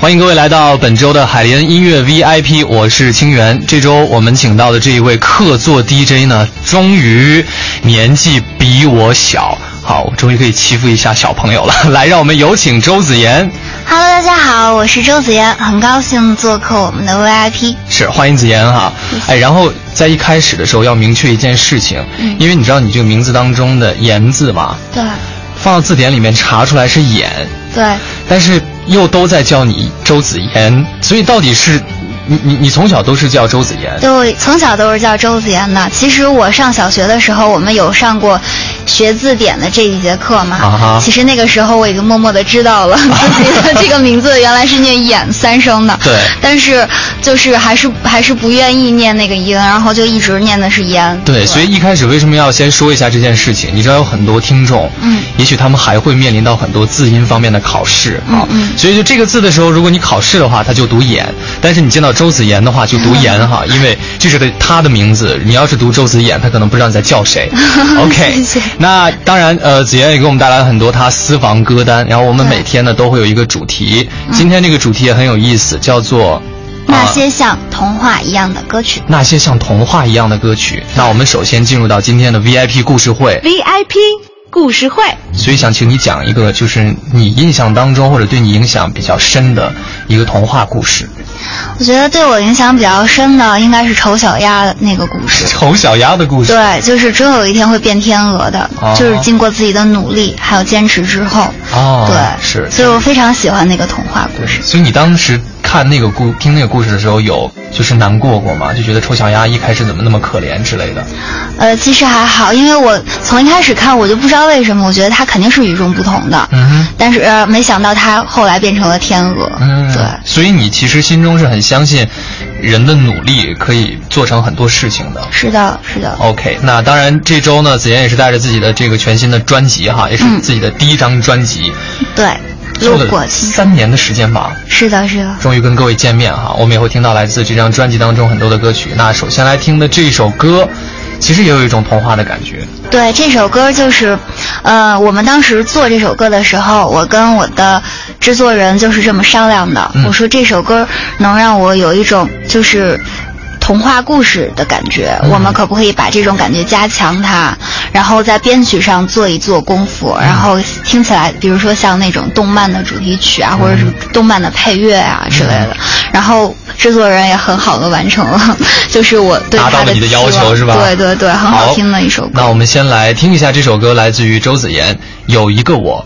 欢迎各位来到本周的海联音乐 VIP， 我是清源。这周我们请到的这一位客座 DJ 呢，终于年纪比我小，好，我终于可以欺负一下小朋友了。来，让我们有请周子妍。 Hello， 大家好，我是周子妍，很高兴做客我们的 VIP。 是，欢迎子妍哈。哎，然后在一开始的时候要明确一件事情，因为你知道你这个名字当中的妍字嘛， 对， 放到字典里面查出来是眼， 对， 但是又都在叫你周子妍，所以到底是你从小都是叫周子妍？ 对，从小都是叫周子妍的。其实我上小学的时候，我们有上过学字典的这一节课嘛。其实那个时候我已经默默的知道了自己的这个名字原来是念眼三声的。 对。 但是就是还是不愿意念那个音，然后就一直念的是妍。 对，所以一开始为什么要先说一下这件事情？你知道有很多听众，也许他们还会面临到很多字音方面的考试啊。所以就这个字的时候，如果你考试的话，他就读眼；但是你见到周子妍的话，就读妍哈，因为这是他的名字。你要是读周子妍，他可能不知道你在叫谁。OK， 谢谢。 那当然，子妍也给我们带来了很多他私房歌单，然后我们每天呢都会有一个主题。今天这个主题也很有意思，叫做那些像童话一样的歌曲。 那些像童话一样的歌曲。那我们首先进入到今天的 VIP 故事会。 VIP 故事会。 所以想请你讲一个，就是你印象当中或者对你影响比较深的一个童话故事。 我觉得对我影响比较深的应该是丑小鸭的那个故事。 丑小鸭的故事。 对，就是终有一天会变天鹅的，就是经过自己的努力还有坚持之后。对， 是。 所以我非常喜欢那个童话故事。 所以你当时看那个听那个故事的时候，有就是难过吗？就觉得丑小鸭一开始怎么那么可怜之类的？ 其实还好，因为我从一开始看我就不知道为什么，我觉得它肯定是与众不同的。但是没想到它后来变成了天鹅。对。 所以你其实心中是很相信人的努力可以做成很多事情的。 是的，是的。 OK， 那当然这周呢，子妍也是带着自己的这个全新的专辑哈，也是自己的第一张专辑。 对。 录了3年的时间吧。 是的，是的。 终于跟各位见面哈，我们也会听到来自这张专辑当中很多的歌曲。那首先来听的这首歌，其实也有一种童话的感觉。 对，这首歌就是，我们当时做这首歌的时候，我跟我的制作人就是这么商量的。我说这首歌能让我有一种就是童话故事的感觉，我们可不可以把这种感觉加强它，然后在编曲上做一做功夫，然后听起来比如说像那种动漫的主题曲啊，或者是动漫的配乐啊之类的。然后制作人也很好的完成了，就是我对他的达到了你的要求是吧？ 对对对，很好听的一首歌。 那我们先来听一下这首歌，来自于周子妍，《有一个我》。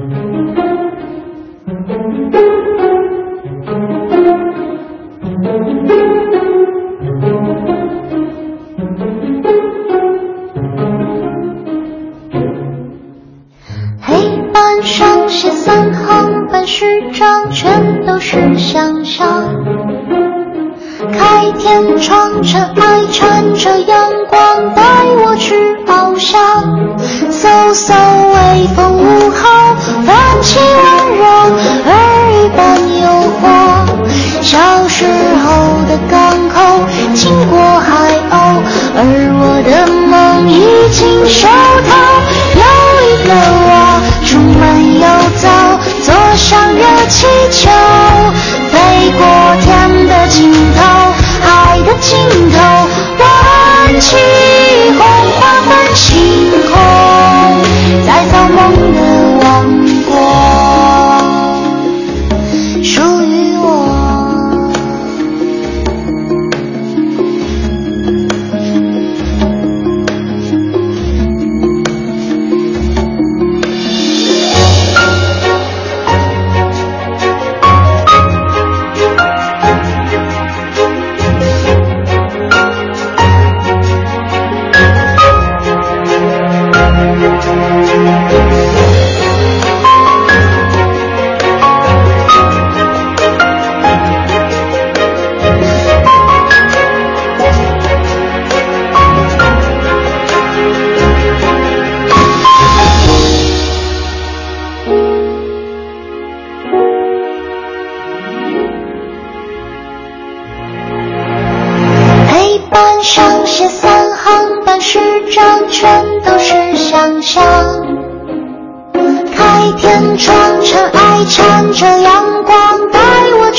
上写3行半虚张，全都是想象。开天窗着爱缠着阳光，带我去翱翔。嗖嗖微风午后，泛起温柔，儿一般诱惑。小时候的港口，经过海鸥，而我的梦已经熟透。有一个我，出门游走，坐上热气球，飞过天的尽头，海的尽头，挽起红黄昏星空，在造梦的王国，属于我。上写3行半虚张，全都是想象。开天窗着爱缠着阳光，带我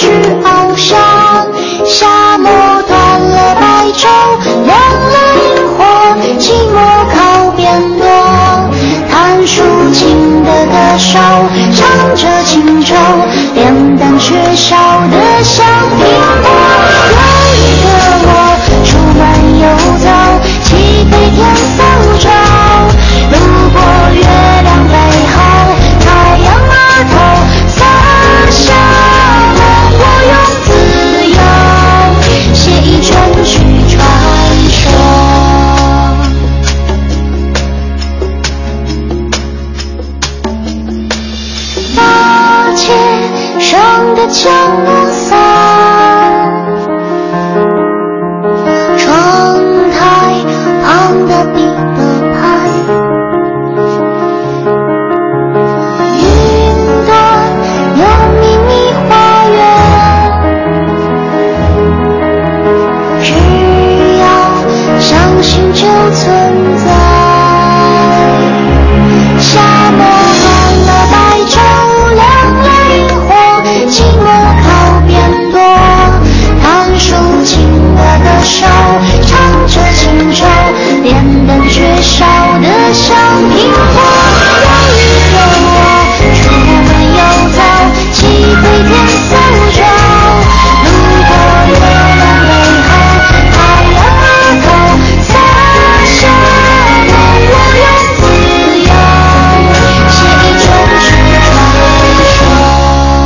缺少的像苹果。有一个我出门游走，起飞天搜找，路过月亮背后，太阳额头洒下梦，我用自由写一整句传说。大街上的降落伞，窗台旁的彼得潘，云端有秘密花园，只要相信就存在。夏末寒了白昼，凉了萤火，寂寞靠边多，弹竖情歌的手，唱着情愁，点灯缺少的像苹果。有一个我出门游走，起飞天搜找，路过月亮背后，太阳额头洒下梦，我用自由写一整句传说。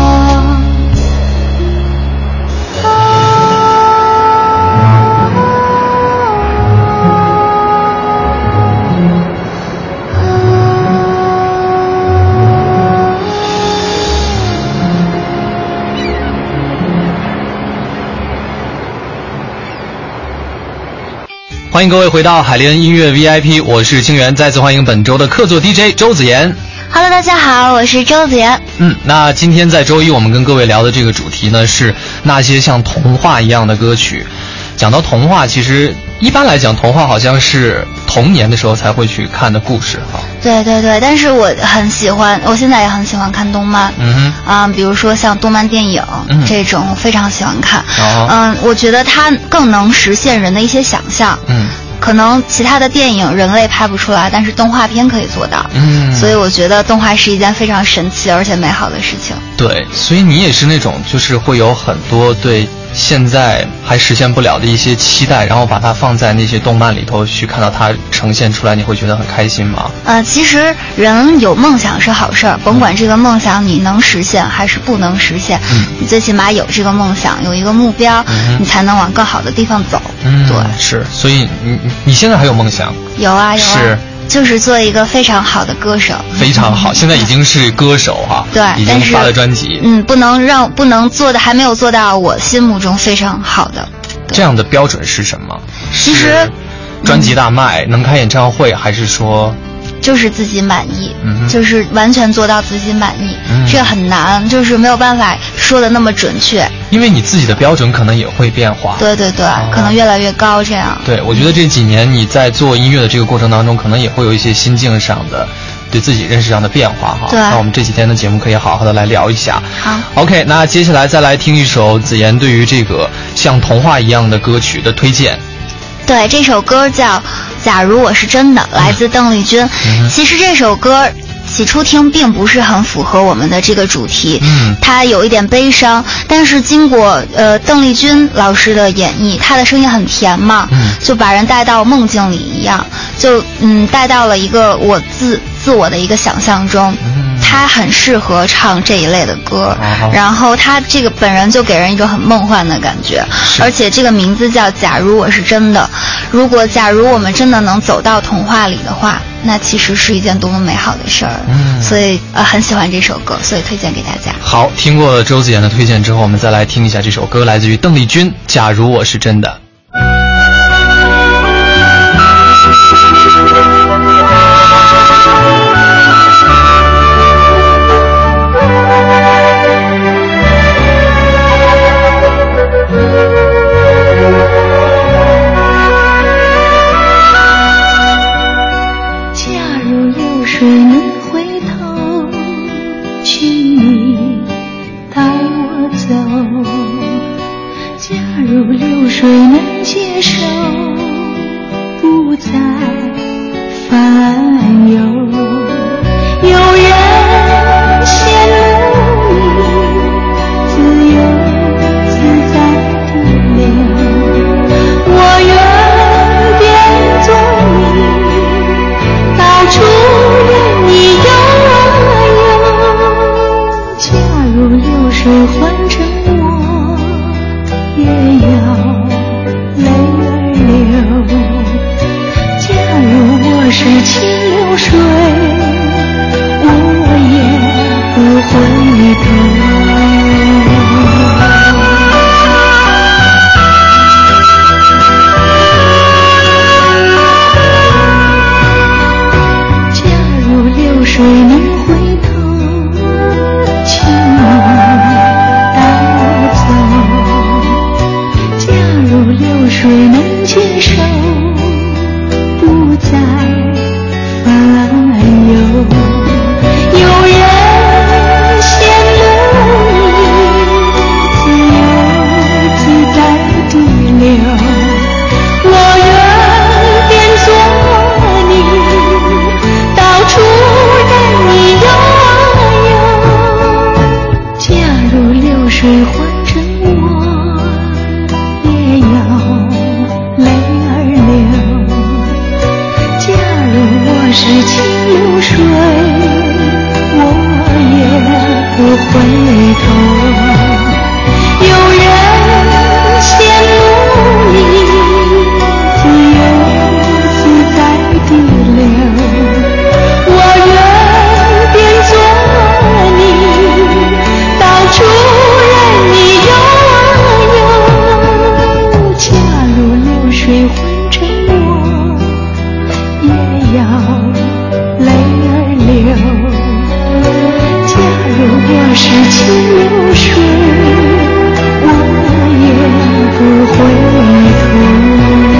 欢迎各位回到海莲音乐 VIP， 我是清源，再次欢迎本周的客座 DJ 周子妍。 Hello， 大家好，我是周子妍。 那今天在周一我们跟各位聊的这个主题呢，是那些像童话一样的歌曲。讲到童话，其实一般来讲，童话好像是童年的时候才会去看的故事哈。 对对对，但是我很喜欢，我现在也很喜欢看动漫。比如说像动漫电影、这种，我非常喜欢看。我觉得它更能实现人的一些想象。可能其他的电影人类拍不出来，但是动画片可以做到。所以我觉得动画是一件非常神奇而且美好的事情。 对，所以你也是那种就是会有很多对现在还实现不了的一些期待，然后把它放在那些动漫里头去看到它呈现出来，你会觉得很开心吗？ 其实人有梦想是好事儿，甭管这个梦想你能实现还是不能实现，你最起码有这个梦想，有一个目标，你才能往更好的地方走。对， 是，所以你现在还有梦想？ 有啊， 是。 就是做一个非常好的歌手。 非常好，现在已经是歌手哈。 对， 已经发了专辑。 不能做的，还没有做到我心目中非常好的。 这样的标准是什么？ 其实专辑大卖，能开演唱会，还是说就是自己满意，就是完全做到自己满意，这很难，就是没有办法说的那么准确。 因为你自己的标准可能也会变化。 对对对，可能越来越高这样。 对，我觉得这几年你在做音乐的这个过程当中，可能也会有一些心境上的对自己认识上的变化哈。 对。 那我们这几天的节目可以好好的来聊一下。 好。 OK， 那接下来再来听一首子妍对于这个像童话一样的歌曲的推荐。 对，这首歌叫《假如我是真的》，来自邓丽君。其实这首歌起初听并不是很符合我们的这个主题，它有一点悲伤，但是经过邓丽君老师的演绎，她的声音很甜嘛，就把人带到梦境里一样，就带到了一个我自我的一个想象中。他很适合唱这一类的歌，然后他这个本人就给人一种很梦幻的感觉，而且这个名字叫《假如我是真的》。假如我们真的能走到童话里的话，那其实是一件多么美好的事儿。所以很喜欢这首歌，所以推荐给大家。 好，听过周子妍的推荐之后，我们再来听一下这首歌，来自于邓丽君《假如我是真的》。 水能回头，请你带我走。假如流水能接受，不再烦忧。有人羡慕你自水换成我，也要泪儿流。假如我是清流水，我也不回头。有人羡慕你自由自在地流，我愿变作你，到处任你悠悠。假如流水换成我，也要泪儿流。假如我是清流水，我也不回头。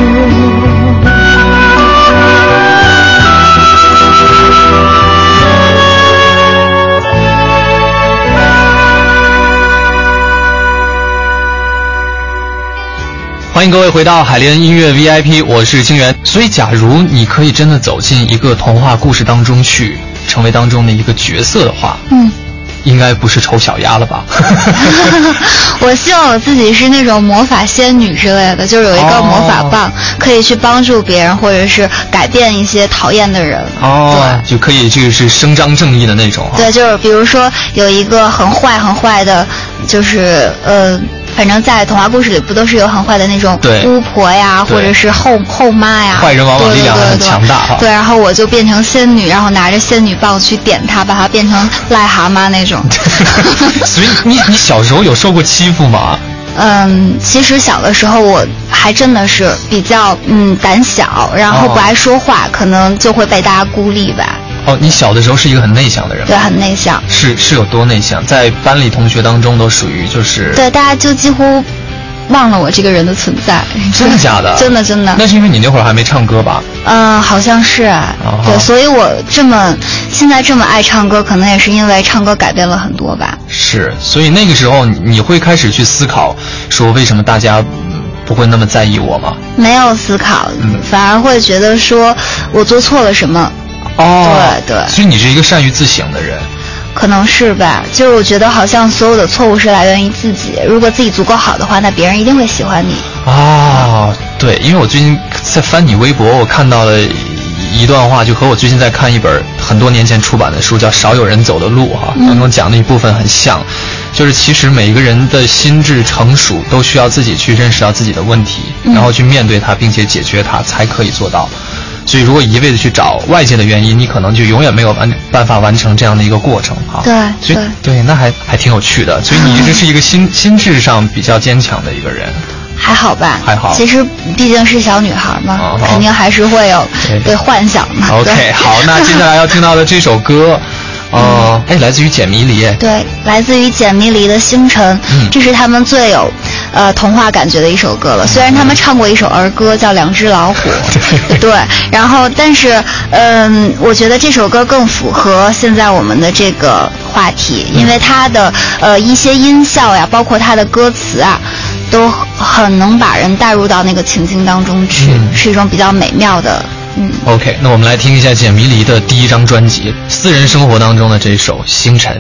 欢迎各位回到海莲音乐 VIP， 我是清源。所以假如你可以真的走进一个童话故事当中去，成为当中的一个角色的话，应该不是丑小鸭了吧？ 我希望我自己是那种魔法仙女之类的，就是有一根魔法棒，可以去帮助别人，或者是改变一些讨厌的人。 对，就可以就是伸张正义的那种。 对，就是比如说有一个很坏的，就是反正在童话故事里不都是有很坏的那种巫婆呀，或者是后妈呀， 坏人往往力量很强大哈。 对，然后我就变成仙女，然后拿着仙女棒去点她，把她变成癞蛤蟆那种。 所以你小时候有受过欺负吗？ 其实小的时候我还真的是比较胆小，然后不爱说话，可能就会被大家孤立吧。 你小的时候是一个很内向的人吗？ 对，很内向。 是有多内向？在班里同学当中都属于就是对，大家就几乎忘了我这个人的存在。 真的假的？ 真的。 那是因为你那会儿还没唱歌吧？ 好像是啊。对，所以我现在这么爱唱歌，可能也是因为唱歌改变了很多吧。 是，所以那个时候你会开始去思考，说为什么大家不会那么在意我吗？ 没有思考，反而会觉得说我做错了什么。对。 所以你是一个善于自省的人。 可能是吧，就是我觉得好像所有的错误是来源于自己，如果自己足够好的话，那别人一定会喜欢你。 对，因为我最近在翻你微博，我看到了一段话，就和我最近在看一本很多年前出版的书叫《少有人走的路》当中讲的一部分很像，就是其实每一个人的心智成熟都需要自己去认识到自己的问题，然后去面对它，并且解决它，才可以做到。所以如果一味的去找外界的原因，你可能就永远没有办法完成这样的一个过程对，那还挺有趣的。所以你一直是一个心智上比较坚强的一个人。 还好吧， 还好。 其实毕竟是小女孩嘛，肯定还是会有对幻想嘛。 OK， 好，那接下来要听到的这首歌。来自于简迷离。对， 来自于简迷离的《星辰》，这是他们最有童话感觉的一首歌了。虽然他们唱过一首儿歌叫《两只老虎》，对，然后但是我觉得这首歌更符合现在我们的这个话题，因为它的一些音效呀，包括它的歌词啊，都很能把人带入到那个情境当中去，是一种比较美妙的。 OK， 那我们来听一下简迷离的第一张专辑《私人生活》当中的这首《星辰》。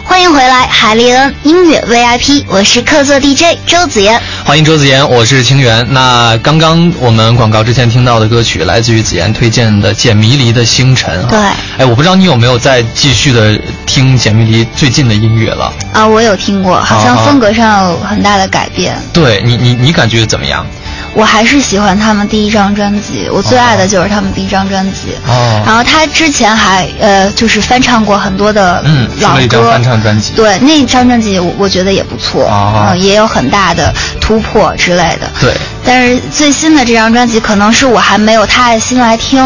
欢迎回来，海利恩音乐 VIP， 我是客座 DJ 周子妍。 欢迎周子妍，我是清源。那刚刚我们广告之前听到的歌曲，来自于子妍推荐的简迷离的星辰。 对， 哎，我不知道你有没有在继续的听简迷离最近的音乐了？ 啊，我有听过，好像风格上有很大的改变。 对你感觉怎么样？ 我还是喜欢他们第一张专辑，我最爱的就是他们第一张专辑。哦。然后他之前还就是翻唱过很多的老歌，出了一张翻唱专辑。 对，那张专辑我觉得也不错，也有很大的突破之类的。 对。 但是最新的这张专辑可能是我还没有太新来听。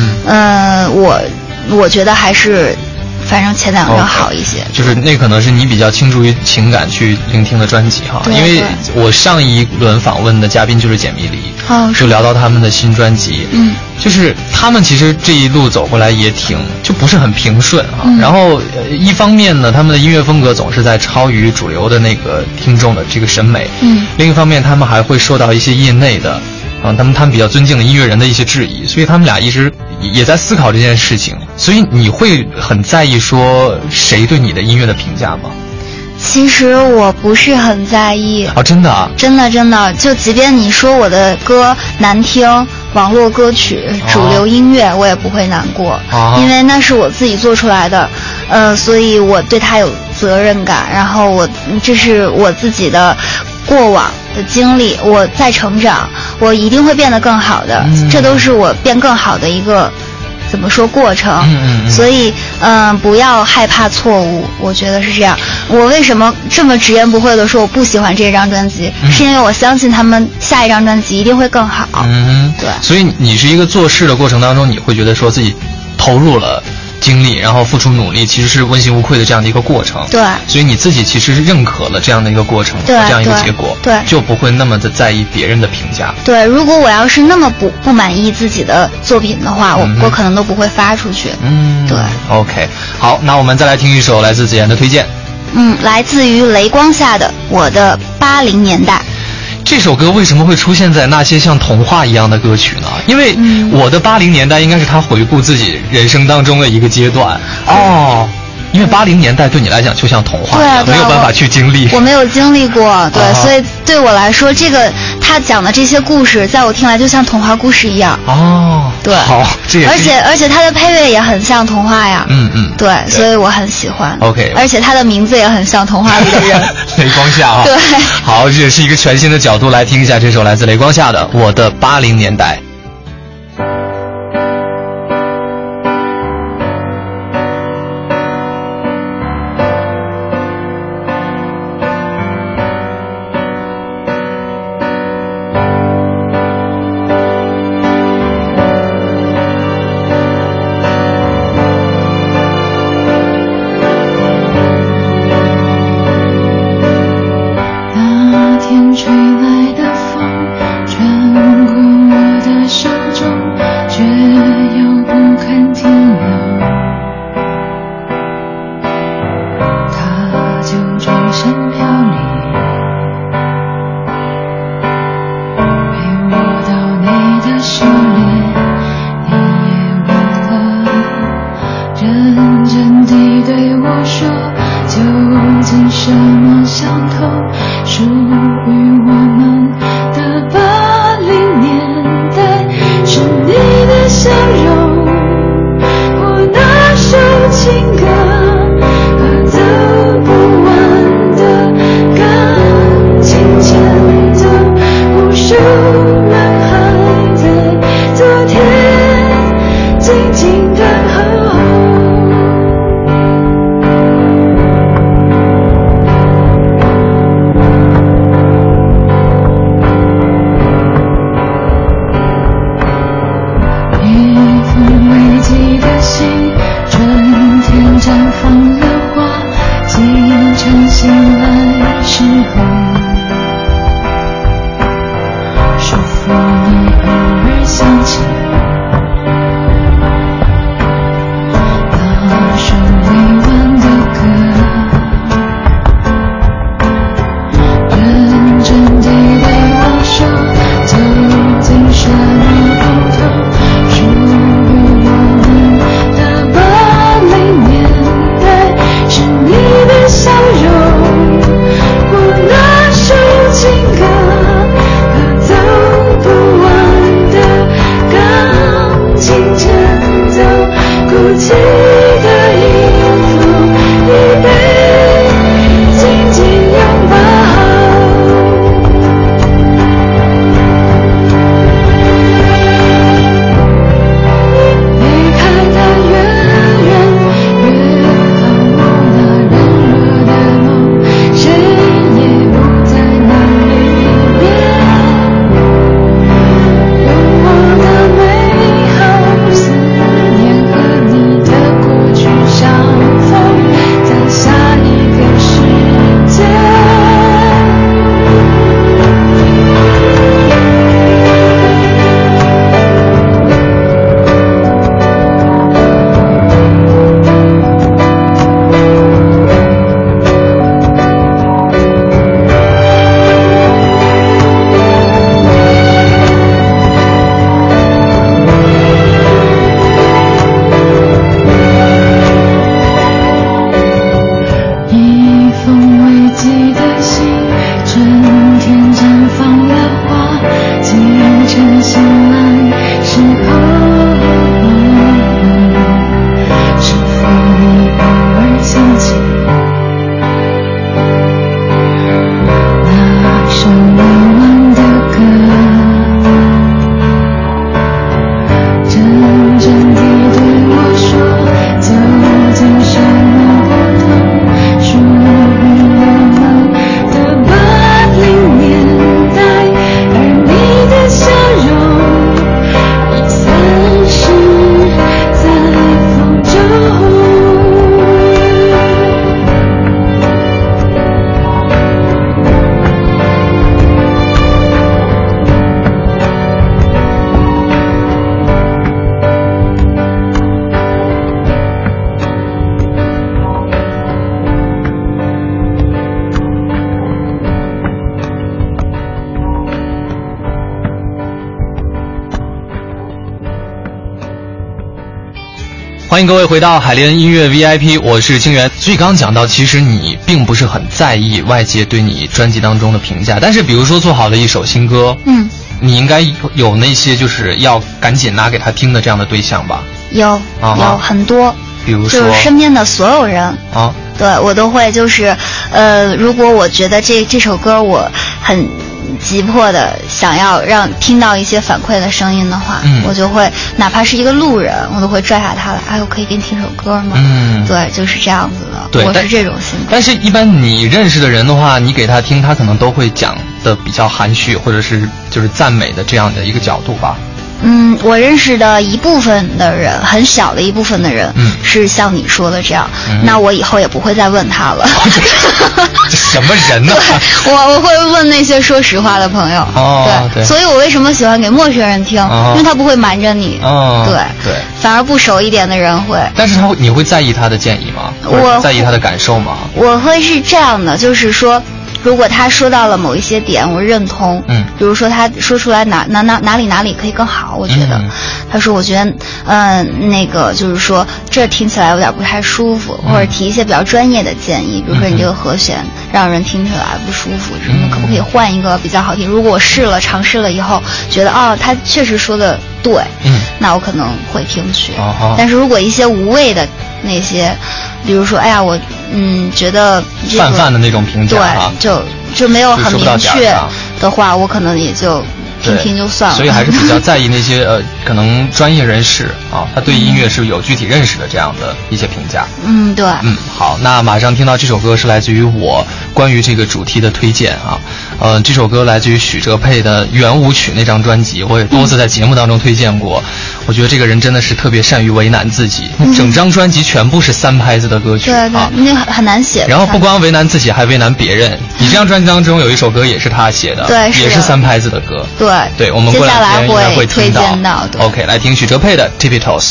我觉得还是。反正前两张好一些， 就是那可能是你比较倾注于情感去聆听的专辑哈。因为我上一轮访问的嘉宾就是简迷离，就聊到他们的新专辑，就是他们其实这一路走过来也就不是很平顺啊。然后一方面呢，他们的音乐风格总是在超于主流的那个听众的这个审美，另一方面他们还会受到一些业内的他们比较尊敬的音乐人的一些质疑，所以他们俩一直也在思考这件事情。所以你会很在意说谁对你的音乐的评价吗？ 其实我不是很在意。 真的啊？ 真的，就即便你说我的歌难听，网络歌曲、主流音乐，我也不会难过，因为那是我自己做出来的，所以我对它有责任感。然后这是我自己的过往的经历，我在成长，我一定会变得更好的，这都是我变更好的一个怎么说过程。所以不要害怕错误，我觉得是这样。我为什么这么直言不讳的说我不喜欢这张专辑，是因为我相信他们下一张专辑一定会更好。对。 所以你是一个做事的过程当中，你会觉得说自己投入了精力，然后付出努力，其实是问心无愧的这样的一个过程。 对。 所以你自己其实是认可了这样的一个过程和这样一个结果。 对。 就不会那么的在意别人的评价。 对，如果我要是那么不满意自己的作品的话，我可能都不会发出去。对。 OK， 好，那我们再来听一首来自子妍的推荐。 来自于雷光下的我的80年代。 这首歌为什么会出现在那些像童话一样的歌曲呢？因为我的80年代应该是他回顾自己人生当中的一个阶段。因为80年代对你来讲就像童话一样，没有办法去经历。 我没有经历过，对，所以对我来说，这个他讲的这些故事，在我听来就像童话故事一样。对。 好，这也是。 而且他的配乐也很像童话呀。对，所以我很喜欢。 OK。 而且他的名字也很像童话里的人。 雷光下啊。 对。 好，这也是一个全新的角度来听一下这首来自雷光下的《我的80年代》。 是你的笑容，我那首情歌，和走不完的钢琴前奏，哭泣的音符已被紧紧拥抱。 欢迎各位回到海莲音乐 VIP， 我是清源。所以刚刚讲到，其实你并不是很在意外界对你专辑当中的评价，但是比如说做好了一首新歌，你应该有那些就是要赶紧拿给他听的这样的对象吧？有很多， 比如说就是身边的所有人啊， 对我都会就是如果我觉得这首歌我很急迫的想要让听到一些反馈的声音的话，我就会哪怕是一个路人，我都会拽下他来，哎，我可以给你听首歌吗？对，就是这样子的。 对， 我是这种性格。 但是一般你认识的人的话，你给他听，他可能都会讲的比较含蓄，或者是就是赞美的这样的一个角度吧。 我认识的一部分的人，很小的一部分的人，是像你说的这样，那我以后也不会再问他了。 这什么人呢？ 对，我会问那些说实话的朋友。对，所以我为什么喜欢给陌生人听？因为他不会瞒着你。对，反而不熟一点的人会。 但是你会在意他的建议吗？我在意他的感受吗？ 我会是这样的，就是说，如果他说到了某一些点，我认同，比如说他说出来哪里可以更好，我觉得，他说我觉得，那个就是说这听起来有点不太舒服，或者提一些比较专业的建议，比如说你这个和弦让人听起来不舒服，什么可不可以换一个比较好听？如果我尝试了以后，觉得他确实说的对，那我可能会听去。但是如果一些无谓的那些，比如说，哎呀，我觉得泛的那种评价， 对，就没有很明确的话，我可能也就听就算了。 所以还是比较在意那些可能专业人士啊，他对音乐是有具体认识的这样的一些评价。 对。 好，那马上听到这首歌是来自于我关于这个主题的推荐啊。这首歌来自于许哲佩的《圆舞曲》那张专辑，我也多次在节目当中推荐过。我觉得这个人真的是特别善于为难自己，整张专辑全部是3拍子的歌曲， 对，那很难写。 然后不光为难自己，还为难别人。你这张专辑当中有一首歌也是他写的， 对， 也是3拍子的歌。对，我们过两天应该会听到。OK， 来听许哲佩的《Tippy Toes》。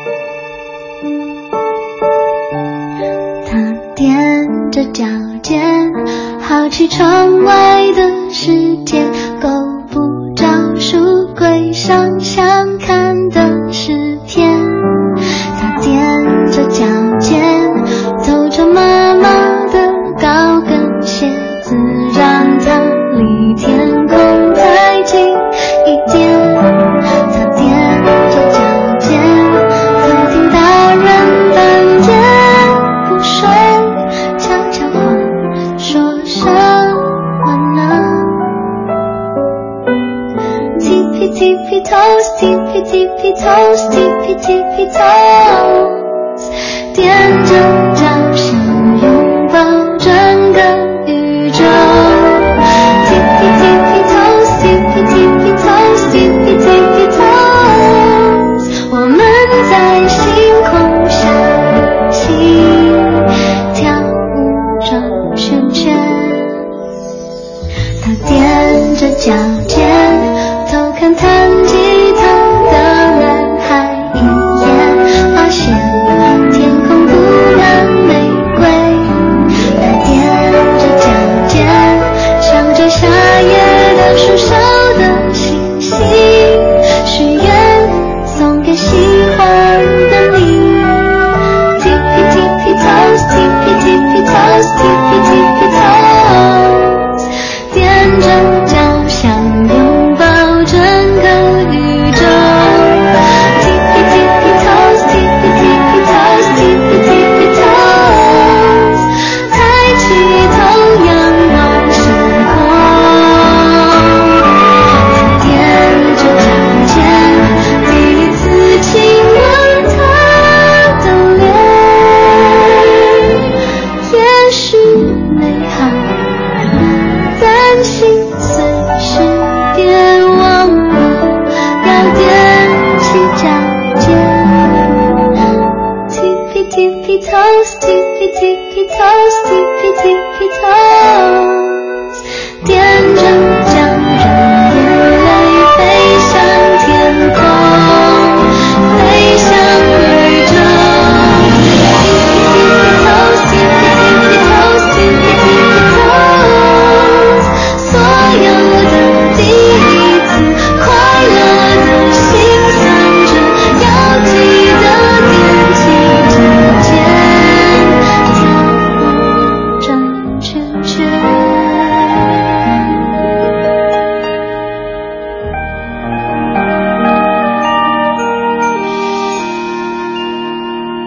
踮着脚尖好奇窗外的世界，够不着书柜上想看的是天。他踮着脚尖，走着妈妈的高跟鞋子，让它离天空再近一点。他踮着脚尖，曾听大人半夜不睡，悄悄话说什么呢？ Tippy tippy toes, tippy tippy toes, tippy tippy toes， 踮着脚想拥抱整个宇宙。Tippy tippy toes, tippy tippy toes, tippy tippy toes， 我们在星空下一起跳舞转圈圈。他踮着脚尖，